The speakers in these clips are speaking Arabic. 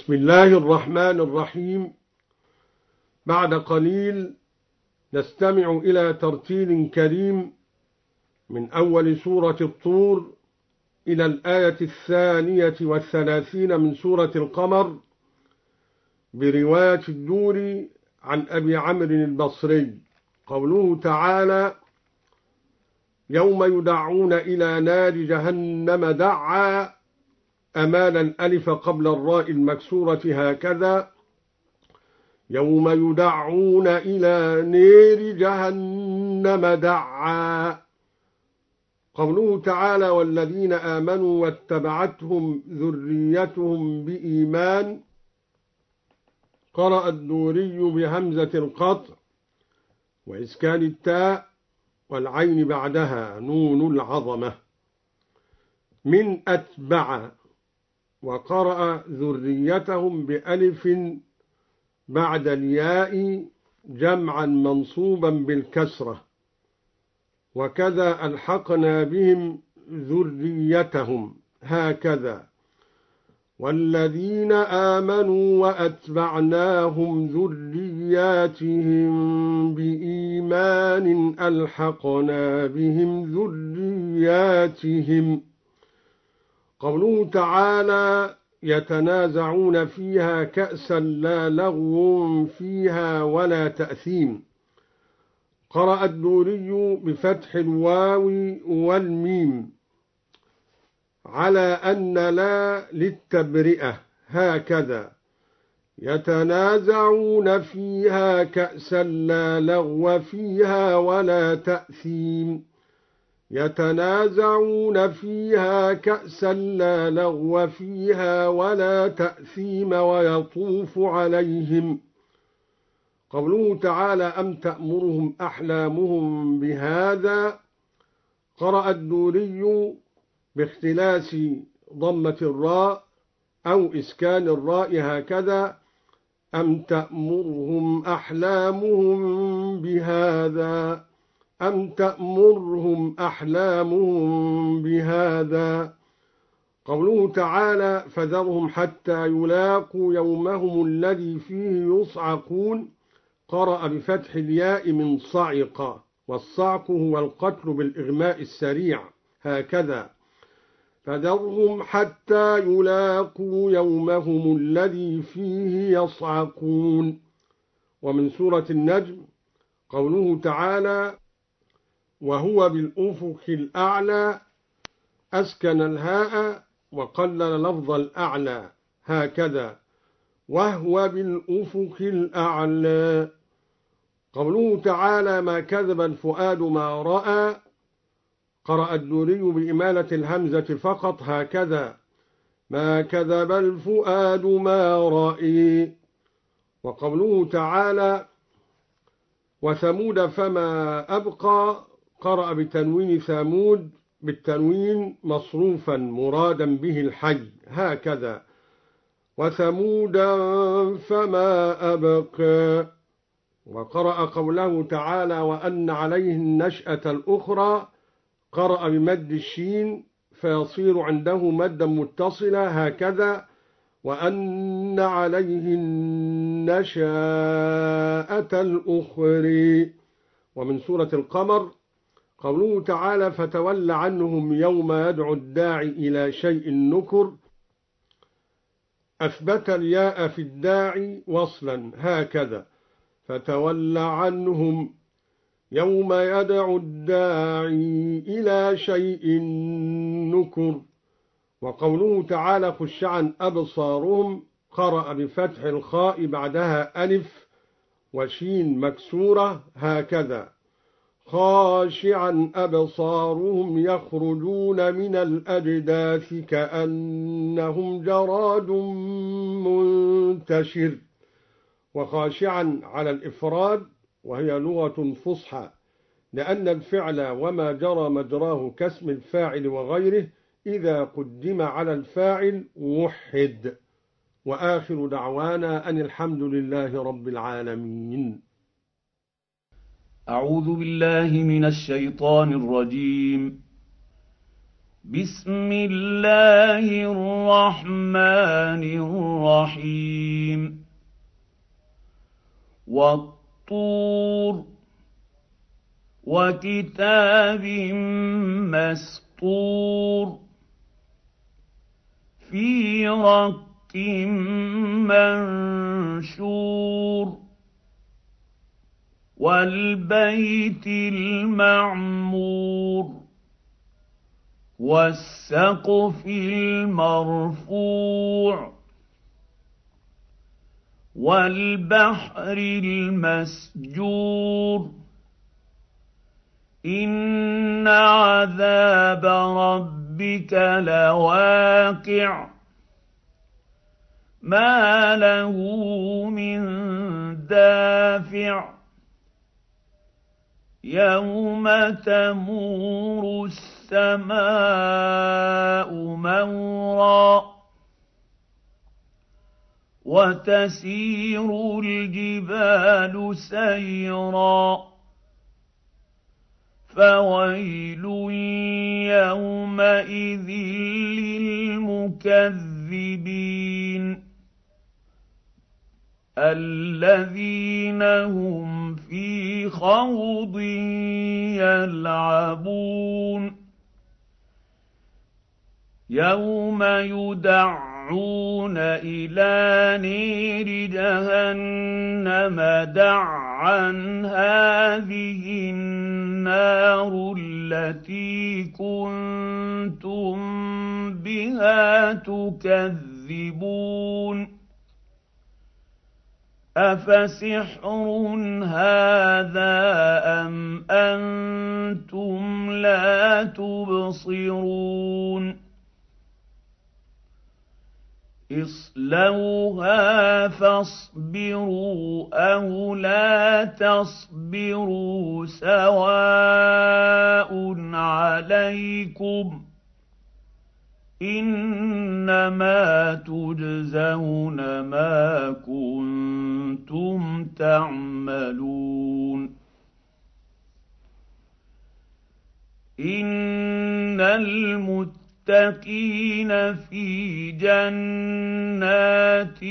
بسم الله الرحمن الرحيم. بعد قليل نستمع إلى ترتيل كريم من أول سورة الطور إلى الآية 32 من سورة القمر برواية الدوري عن أبي عمرو البصري. قوله تعالى: يوم يدعون إلى نار جهنم دعا، أمال الألف قبل الراء المكسورة هكذا: يوم يدعون إلى نار جهنم دعا. قوله تعالى: والذين آمنوا واتبعتهم ذريتهم بإيمان، قرأ الدوري بهمزة القطع وإسكان التاء والعين بعدها نون العظمة من أتبع، وقرأ ذريتهم بألف بعد الياء جمعا منصوبا بالكسرة، وكذا ألحقنا بهم ذريتهم هكذا: والذين آمنوا وأتبعناهم ذرياتهم بإيمان ألحقنا بهم ذرياتهم. قوله تعالى: يتنازعون فيها كأسا لا لغو فيها ولا تأثيم، قرأ الدوري بفتح الواو والميم على أن لا للتبرئة هكذا: يتنازعون فيها كأسا لا لغو فيها ولا تأثيم، يتنازعون فيها كأسا لا لغو فيها ولا تأثيم ويطوف عليهم. قوله تعالى: أم تأمرهم أحلامهم بهذا، قرأ الدوري باختلاس ضمة الراء أو إسكان الراء هكذا: أم تأمرهم أحلامهم بهذا، أم تأمرهم أحلامهم بهذا. قوله تعالى: فذرهم حتى يلاقوا يومهم الذي فيه يصعقون، قرأ بفتح الياء من صعق، والصعق هو القتل بالإغماء السريع هكذا: فذرهم حتى يلاقوا يومهم الذي فيه يصعقون. ومن سورة النجم قوله تعالى: وهو بالأفق الأعلى، أسكن الهاء وقلل لفظ الأعلى هكذا: وهو بالأفق الأعلى. قوله تعالى: ما كذب الفؤاد ما رأى، قرأ الدوري بإمالة الهمزة فقط هكذا: ما كذب الفؤاد ما رأي. وقوله تعالى: وثمود فما أبقى، قرأ بتنوين ثامود بالتنوين مصروفا مرادا به الحي هكذا: وثمودا فما أبقى. وقرأ قوله تعالى: وأن عليه النشأة الأخرى، قرأ بمد الشين فيصير عنده مدا متصلا هكذا: وأن عليه النشأة الأخرى. ومن سورة القمر قوله تعالى: فتول عنهم يوم يدعو الداعي إلى شيء نكر، أثبت الياء في الداعي وصلا هكذا: فتول عنهم يوم يدعو الداعي إلى شيء نكر. وقوله تعالى: خشعا أبصارهم، قرأ بفتح الخاء بعدها ألف وشين مكسورة هكذا: خاشعا أبصارهم يخرجون من الأجداث كأنهم جراد منتشر. وخاشعا على الإفراد، وهي لغة فصحى، لأن الفعل وما جرى مجراه كاسم الفاعل وغيره إذا قدم على الفاعل وحد. وآخر دعوانا أن الحمد لله رب العالمين. أعوذ بالله من الشيطان الرجيم. بسم الله الرحمن الرحيم والطور وكتاب مسطور في رق منشور والبيت المعمور والسقف المرفوع والبحر المسجور إن عذاب ربك لواقع ما له من دافع يوم تمور السماء مورا وتسير الجبال سيرا فويل يومئذ للمكذبين الذين هم في خوض يلعبون يوم يدعون إلى نير جهنم دعا هذه النار التي كنتم بها تكذبون أفسحر هذا أم أنتم لا تبصرون اصلوها فاصبروا أو لا تصبروا سواء عليكم إنما تجزون ما كنتم تعملون إن المتقين في جنات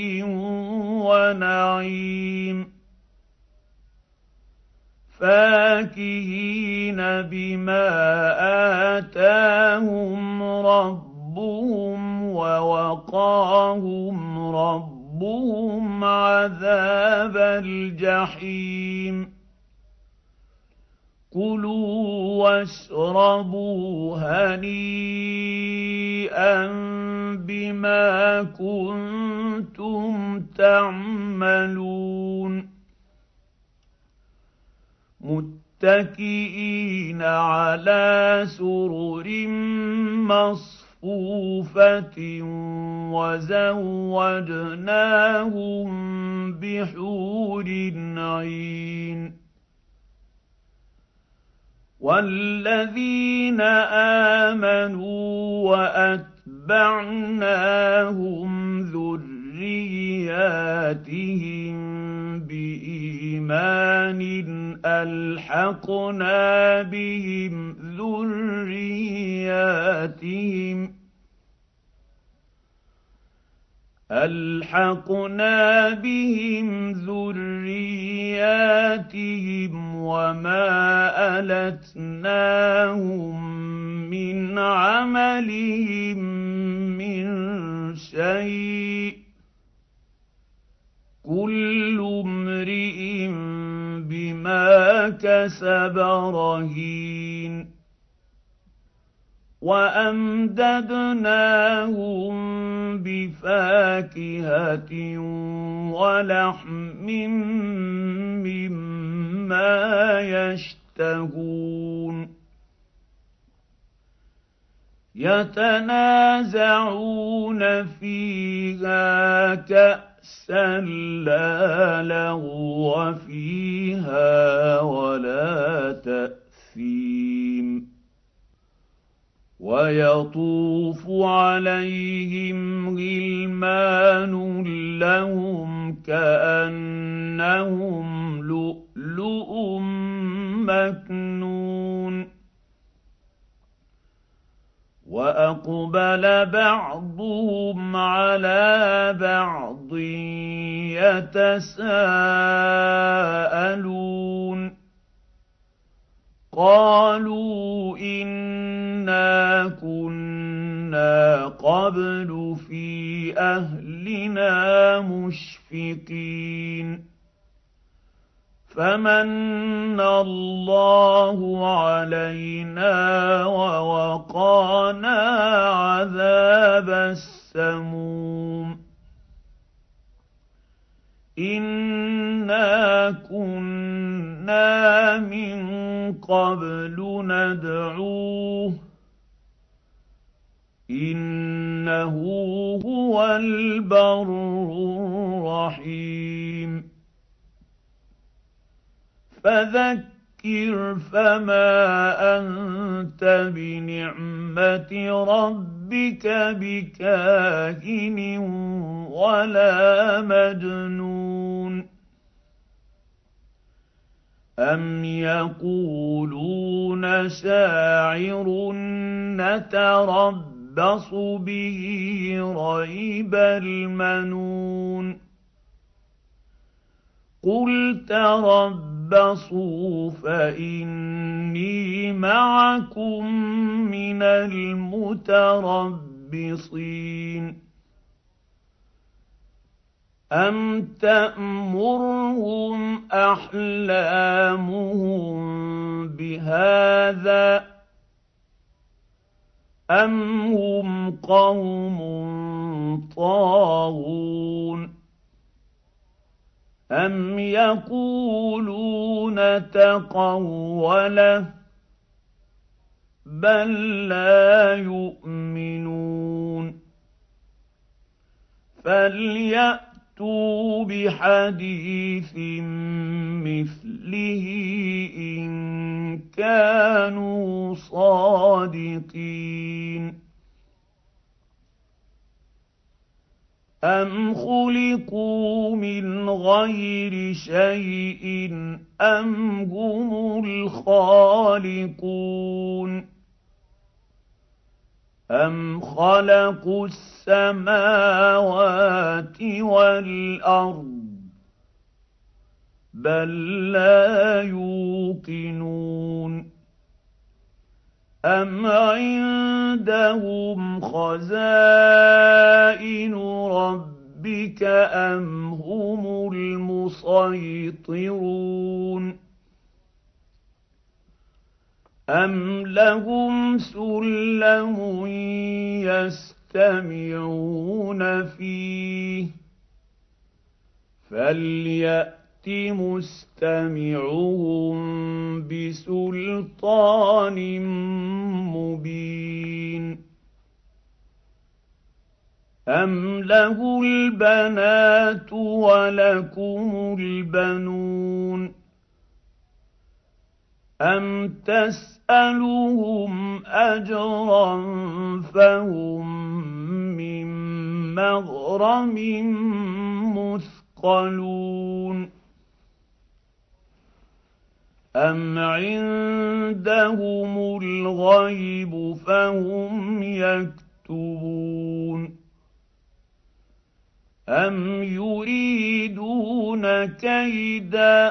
ونعيم فاكهين بما آتاهم ربهم ووقاهم ربهم عذاب الجحيم كلوا واشربوا هنيئا بما كنتم تعملون متكئين على سرر مصفوفة وزوجناهم بحور عين والذين آمنوا وأتبعناهم ذرياتهم بإيمان ألحقنا بهم ذرياتهم وما ألتناهم من عملهم من شيء كل امرئ بما كسب رهين وأمددناهم بفاكهة ولحم مما يشتهون يتنازعون فيها كأسا لا لغو فيها ولا تأثيم ويطوف عليهم غلمان لهم كأنهم لؤلؤ مكنون وأقبل بعضهم على بعض يتساءلون قالوا إنا كنا قبل في أهلنا مشفقين فمن الله علينا ووقانا عذاب السموم إنا كنا من قبل ندعوه إنه هو البر الرحيم فذكر فما أنت بنعمة ربك بكاهن ولا مجنون أم يقولون شاعر نتربص به ريب المنون قل تربصوا فإني معكم من المتربصين أم تأمرهم أحلامهم بهذا أم هم قوم طاغون أم يقولون تقوله بل لا يؤمنون فليأتوا بحديث مثله إن كانوا صادقين أم خلقوا من غير شيء أم هم الخالقون أم خلقوا السماوات والأرض بل لا يوقنون أم عندهم خزائن ربك أم هم المسيطرون أم لهم سلم يستمعون فيه فليأت مستمعهم بسلطان مبين أم له البنات ولكم البنون أم تسألهم أجرا فهم من مغرم مثقلون أم عندهم الغيب فهم يكتبون أم يريدون كيدا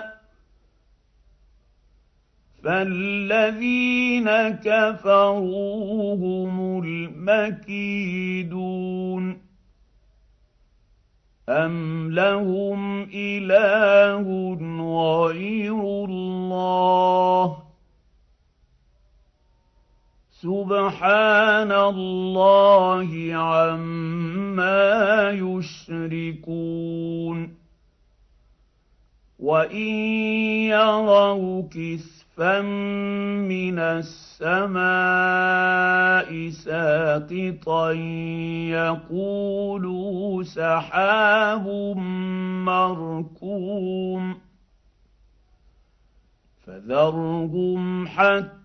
فالذين كفروا هم المكيدون أم لهم إله غير الله سبحان الله عما يشركون وإن يروا كسفا من السماء ساقطا يقولوا سحاب مركوم فذرهم حتى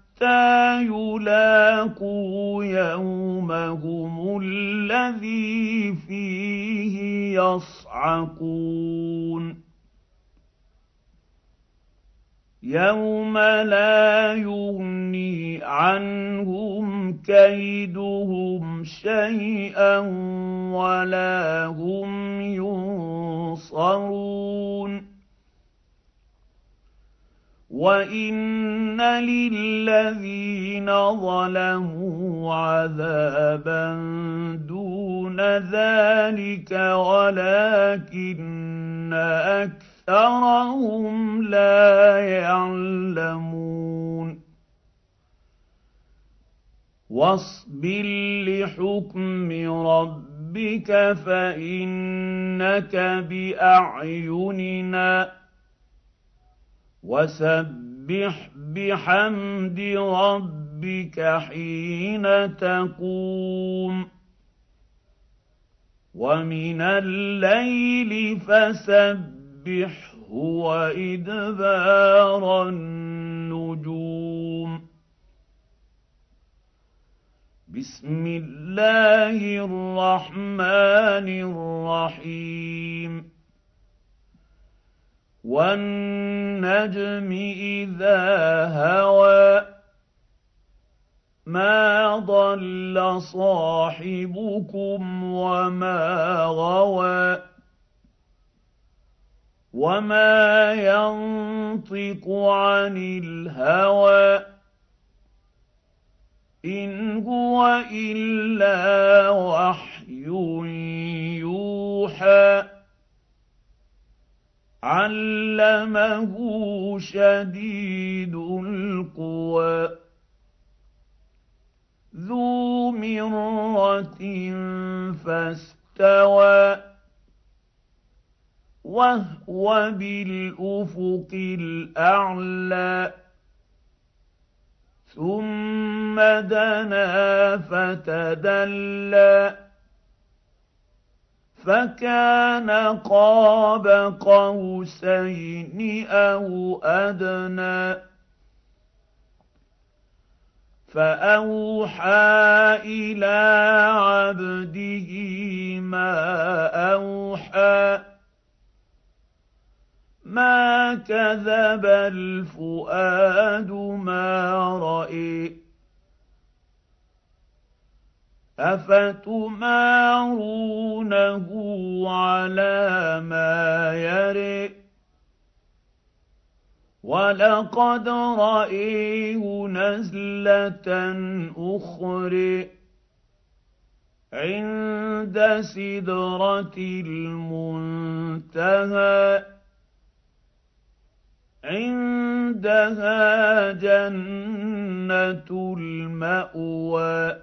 يلاقوا يومهم الذي فيه يصعقون يوم لا يغني عنهم كيدهم شيئا ولا هم ينصرون وان للذين ظلموا عذابا دون ذلك ولكن اكثرهم لا يعلمون واصبر لحكم ربك فانك باعيننا وسبح بحمد ربك حين تقوم ومن الليل فسبحه وإدبار النجوم بسم الله الرحمن الرحيم والنجم إذا هوى ما ضل صاحبكم وما غوى وما ينطق عن الهوى إن هو إلا وحي يوحى علمه شديد القوى ذو مرة فاستوى وهو بالأفق الأعلى ثم دنا فتدلى فكان قاب قوسين أو أدنى فأوحى إلى عبده ما أوحى ما كذب الفؤاد ما رأى أفتمارونه على ما يرى ولقد رأيه نزلة أخرى عند سدرة المنتهى عندها جنة المأوى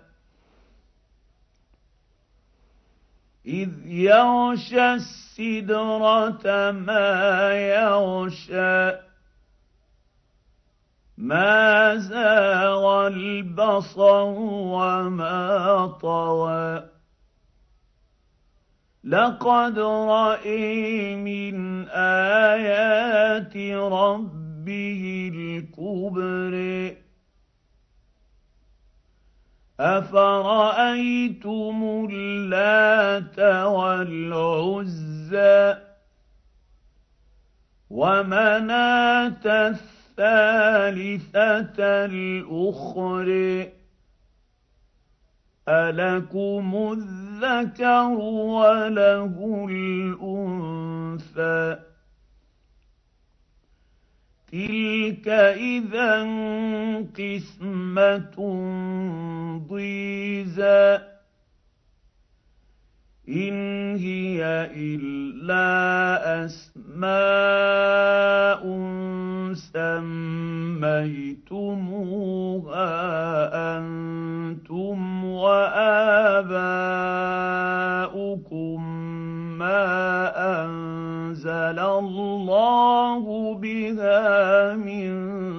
إذ يغشى السدرة ما يغشى ما زاغ البصر وما طغى لقد رأى من آيات ربه الكبرى أفرأيتم اللات والعزى ومناة الثالثة الأخرى ألكم الذكر وله الأنثى تلك إذا قسمة ضيزى إن هي إلا أسماء سميتموها أنتم وآباؤكم ما أنزل الله بها من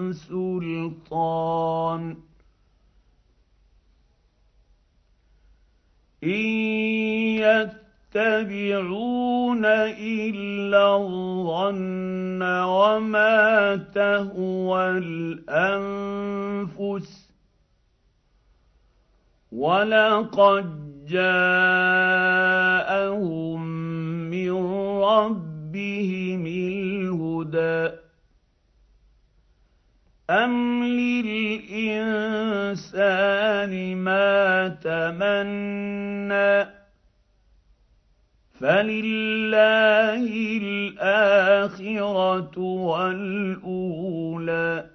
سلطان إن يتبعون إلا الظن وما تهوى الأنفس ولقد جاءهم من ربهم الهدى أَمْ لِلْإِنسَانِ مَا تَمَنَّىٰ فَلِلَّهِ الْآخِرَةُ وَالْأُولَىٰ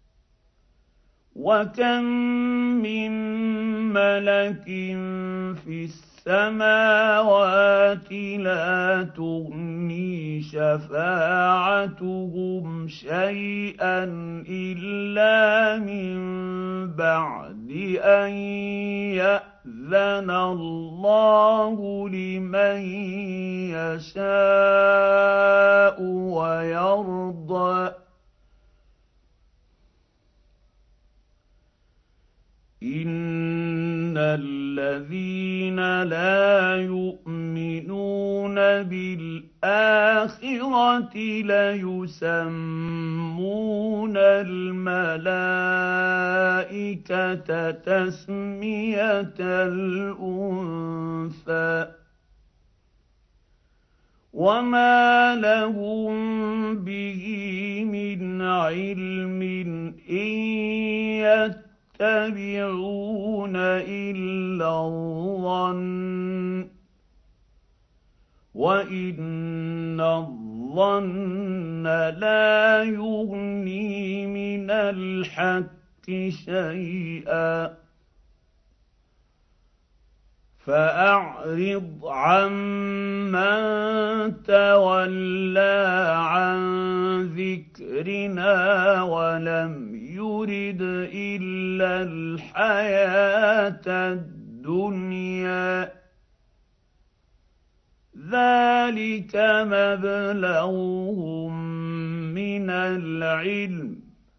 وَكَم مِّن مَّلَكٍ فِي السَّمَاوَاتِ لَا تُغْنِي شَفَاعَتُهُمْ شَيْئًا إِلَّا مِن بَعْدِ أَن يَأْذَنَ اللَّهُ لِمَن يَشَاءُ وَيَرْضَىٰ إِنَّ الَّذِينَ لَا يُؤْمِنُونَ بِالْآخِرَةِ لَيُسَمُّونَ الْمَلَائِكَةَ تَسْمِيَةَ الْأُنثَىٰ وَمَا لَهُم بِهِ مِنْ عِلْمٍ إِن يَتَّبِعُونَ إِلَّا الظَّنَّ وَإِنَّ الظَّنَّ لَا يُغْنِي مِنَ الْحَقِّ شَيْئًا فَأَعْرِضْ عَمَّن تَوَلَّىٰ عَن ذِكْرِنَا وَلَمْ يُرِدْ إِلَّا الْحَيَاةَ الدُّنْيَا ذَٰلِكَ مَبْلَغُهُم مِّنَ الْعِلْمِ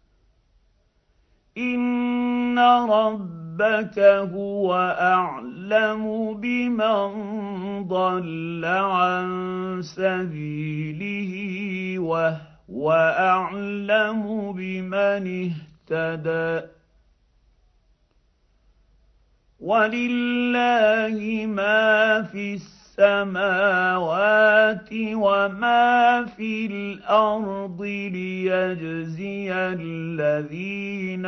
إِنَّ رَبَّكَ هُوَ أَعْلَمُ بِمَن ضَلَّ عَن سَبِيلِهِ وَهُوَ أَعْلَمُ بِمَنِ اهْتَدَىٰ وَلِلَّهِ مَا فِي السَّمَاوَاتِ وَمَا فِي الْأَرْضِ لِيَجْزِيَ الَّذِينَ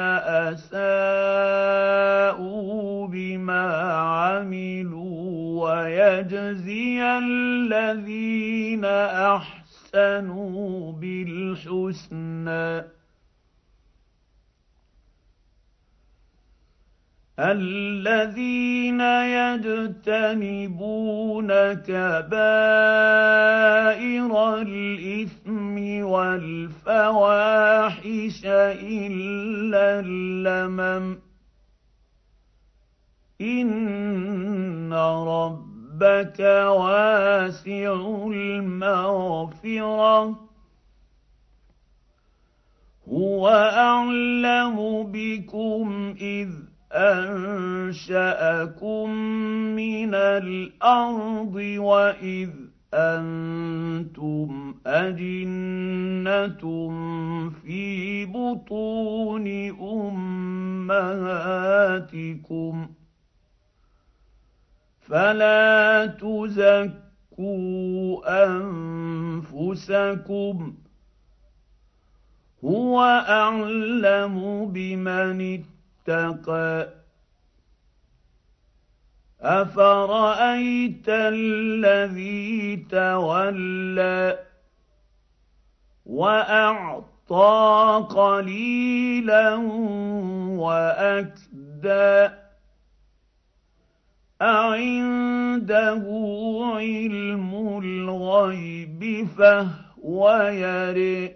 أَسَاءُوا بِمَا عَمِلُوا وَيَجْزِيَ الَّذِينَ أَحْسَنُوا بِالْحُسْنَىٰ الَّذِينَ يَجْتَنِبُونَ كَبَائِرَ الْإِثْمِ وَالْفَوَاحِشَ إِلَّا اللَّمَمَ إِنَّ رَبَّكَ وَاسِعُ الْمَغْفِرَةِ هُوَ أَعْلَمُ بِكُمْ إِذْ أَنشَأَكُم مِّنَ الْأَرْضِ وَإِذْ أَنتُمْ أَجِنَّةٌ فِي بُطُونِ أُمَّهَاتِكُمْ فَلَا تُزَكُّوا أَنفُسَكُمْ هُوَ أَعْلَمُ بِمَنِ اتَّقَىٰ أَفَرَأَيْتَ الَّذِي تَوَلَّىٰ وَأَعْطَىٰ قَلِيلًا وَأَكْدَىٰ أَعِندَهُ عِلْمُ الْغَيْبِ فَهُوَ يَرَىٰ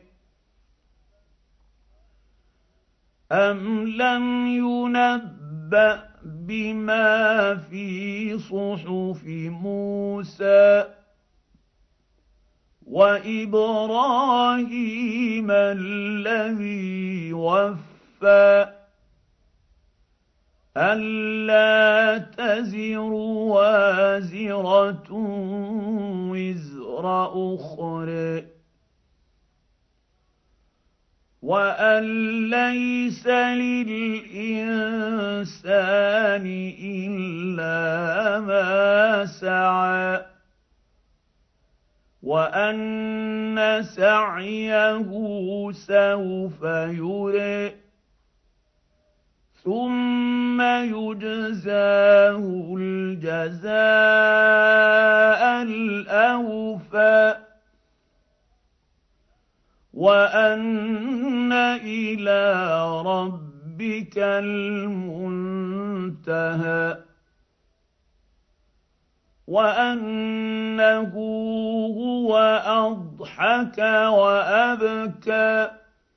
أَمْ لَمْ يُنَبَّأْ بِمَا فِي صُحُفِ مُوسَىٰ وَإِبْرَاهِيمَ الَّذِي وَفَّىٰ أَلَّا تَزِرُ وَازِرَةٌ وِزْرَ أُخْرَىٰ وَأَن لَّيْسَ لِلْإِنسَانِ إِلَّا مَا سَعَىٰ وَأَنَّ سَعْيَهُ سَوْفَ يُرَىٰ ثم يجزاه الجزاء الأوفى وأن إلى ربك المنتهى وأنه هو أضحك وأبكى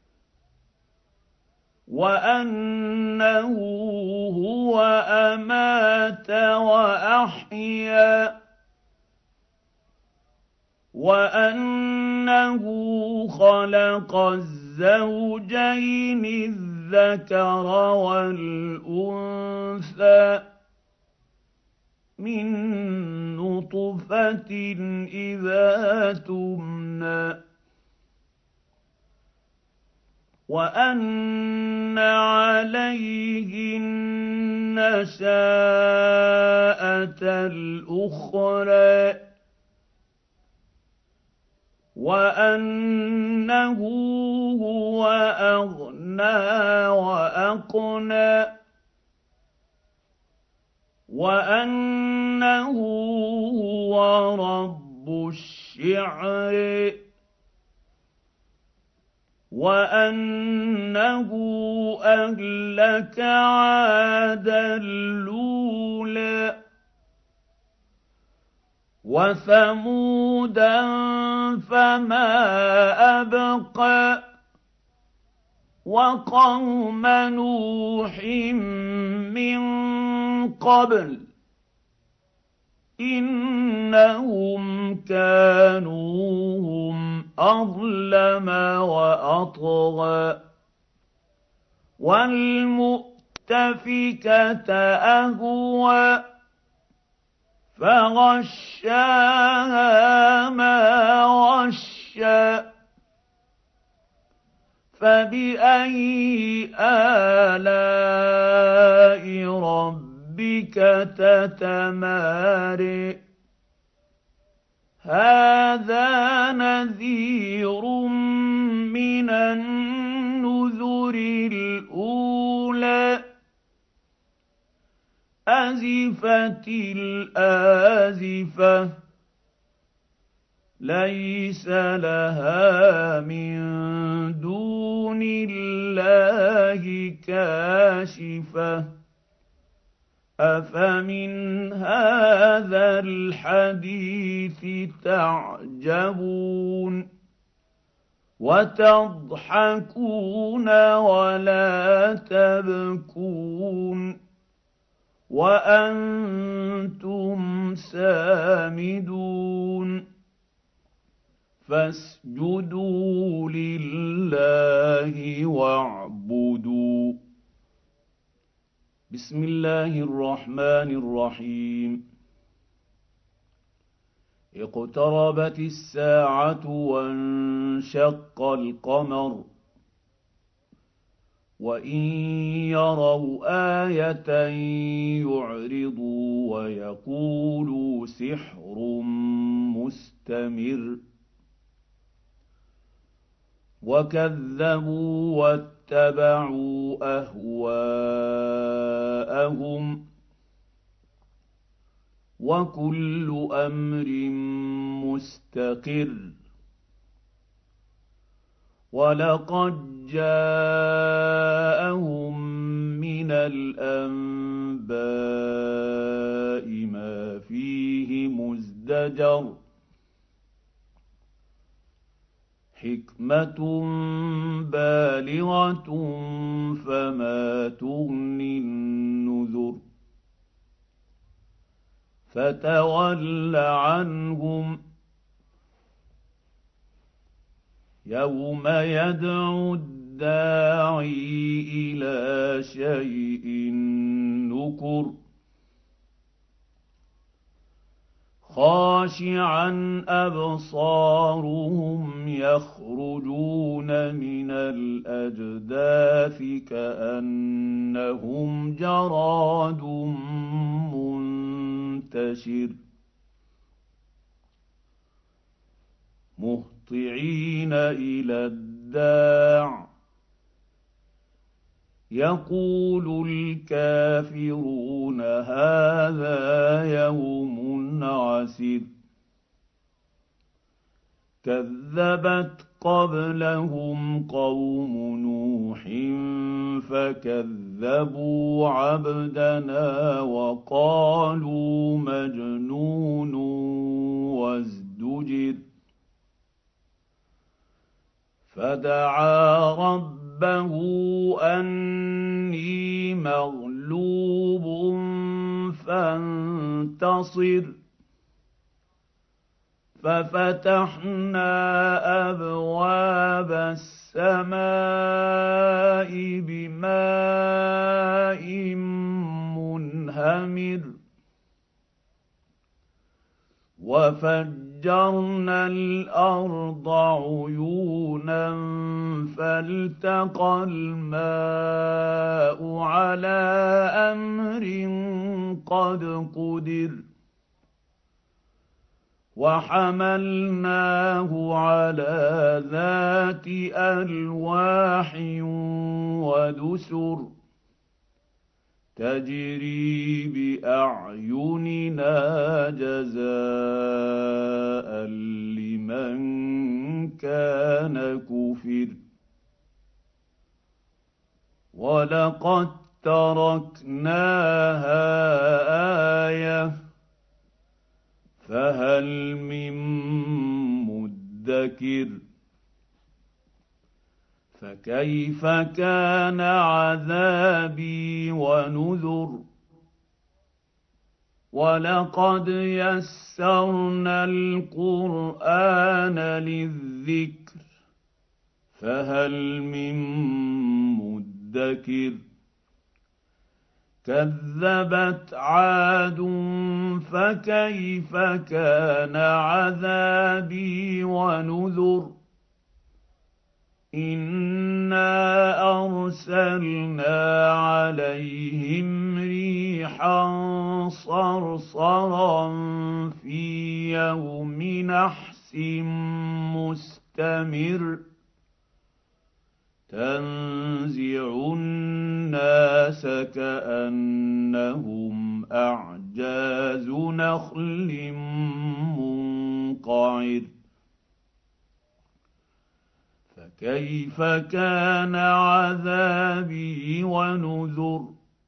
وأنه هو أمات وأحيا وأنه خلق الزوجين الذكر والأنثى من نطفة إذا تمنى وأن عليه النشاءة الأخرى وأنه هو أغنى وأقنى وأنه هو رب الشعر وأنه أهلك عادا الأولى وثمودا فما أبقى وقوم نوح من قبل إنهم كانوا هم أظلم وأطغى والمؤتفكة أهوى فغشاها ما غشى فبأي آلاء ربك تتماري هذا نذير من النذر الأولى أزفت الآزفة ليس لها من دون الله كاشفة أفمن هذا الحديث تعجبون وتضحكون ولا تبكون وأنتم سامدون فاسجدوا لله واعبدوا بسم الله الرحمن الرحيم اقتربت الساعة وانشق القمر وإن يروا آية يعرضوا ويقولوا سحر مستمر وكذبوا واتبعوا أهواءهم وكل أمر مستقر ولقد جاءهم من الأنباء ما فيه مزدجر حكمة بالغة فما تغني النذر فتول عنهم يوم يدعو الداعي إلى شيء نكر خاشعا أبصارهم يخرجون من الأجداث كأنهم جراد منتشر مهطعين إلى الداع يقول الكافرون هذا يوم عسر كذبت قبلهم قوم نوح فكذبوا عبدنا وقالوا مجنون وازدجر فدعا ربه أني مغلوب فانتصر ففتحنا أبواب السماء بماء منهمر وفجرنا الأرض عيونا فالتقى الماء على أمر قد قدر وحملناه على ذات ألواح ودسر تجري بأعيننا جزاء لمن كان كفر ولقد تركناها آية فهل من مدكر فكيف كان عذابي ونذر ولقد يسرنا القرآن للذكر فهل من مدكر كذبت عاد فكيف كان عذابي ونذر إنا أرسلنا عليهم ريحا صرصرا في يوم نحس مستمر تنزع الناس كأنهم أعجاز نخل منقعر فكيف كان عذابي ونذر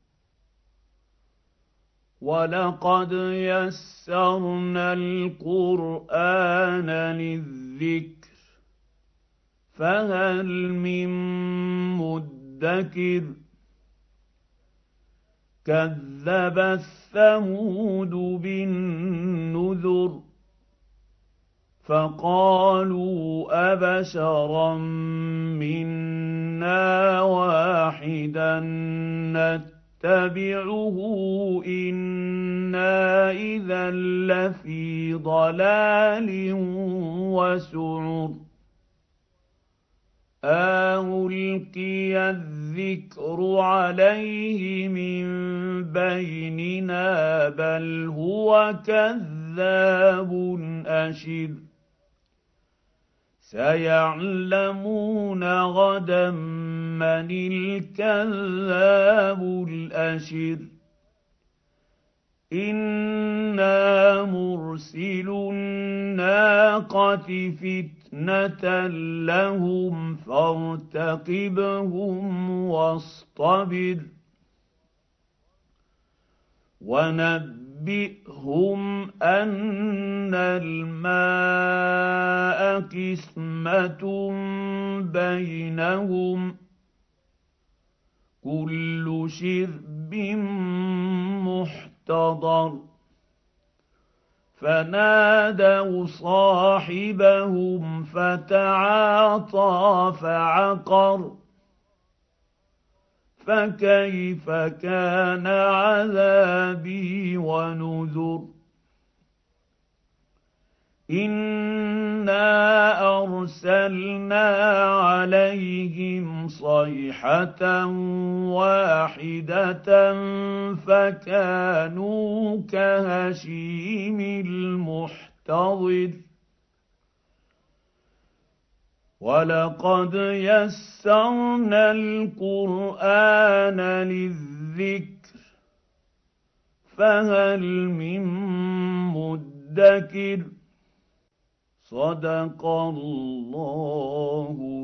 ولقد يسرنا القرآن للذكر فهل من مدكر كذب ثمود بالنذر فقالوا أبشرا منا واحدا نتبعه إنا إذا لفي ضلال وسعر ألقي الذكر عليه من بيننا بل هو كذاب أشر سيعلمون غدا من الكذاب الأشر إنا مرسل الناقة فتنة لهم فارتقبهم واصطبر ونبئهم أن الماء قسمة بينهم كل شرب محتضر فنادوا صاحبهم فتعاطى فعقر فكيف كان عذابي ونذر إنا أرسلنا عليهم صيحة واحدة فكانوا كهشيم المحتضر ولقد يسرنا القرآن للذكر فهل من مدكر صدق الله